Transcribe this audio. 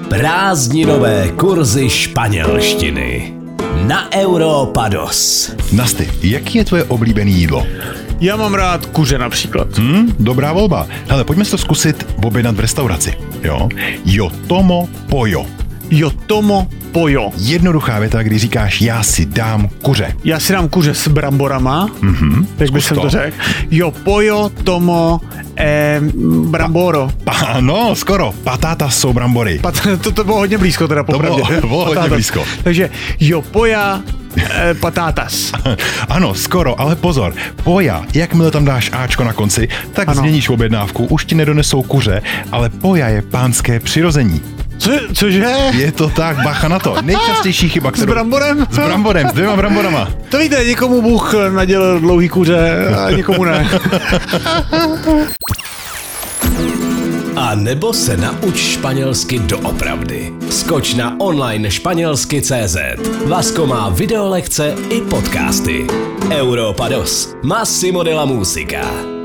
Prázdninové kurzy španělštiny na Europados. Nasty, jaký je tvoje oblíbené jídlo? Já mám rád kuře například. Dobrá volba. Hele, pojďme si to zkusit objednat v restauraci. Jo? Yo tomo pollo. Jo tomo pollo. Jednoduchá věta, kdy říkáš já si dám kuře. Já si dám kuře s bramborama. Tak bych to řekl. Jo pollo tomo bramboro. No, skoro. Patata jsou brambory. To bylo hodně blízko teda popravdě. To bylo hodně blízko. Takže jo poja patatas. Ano, skoro, ale pozor. Poja, jakmile tam dáš áčko na konci, tak změníš objednávku. Už ti nedonesou kuře, ale poja je pánské přirození. Cože? Je to tak, bacha na to. Nejčastější chyba, kterou... S bramborem? S bramborem, s 2 bramborama. To víte, někomu Bůh nadělil dlouhý kuře a někomu ne. A nebo se nauč španělsky doopravdy. Skoč na online španělsky.cz. Vasko má videolekce i podcasty. Europados. Massimo de la Musica.